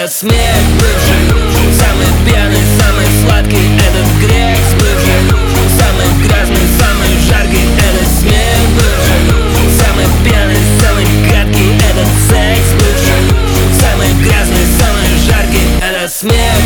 это смех бывший. Самый пьяный, самый сладкий — этот грех сбывший. Самый грязный, самый жаркий — это смех бывший. Самый пьяный, самый гадкий — этот секс бывший. Самый грязный, самый жаркий — это смех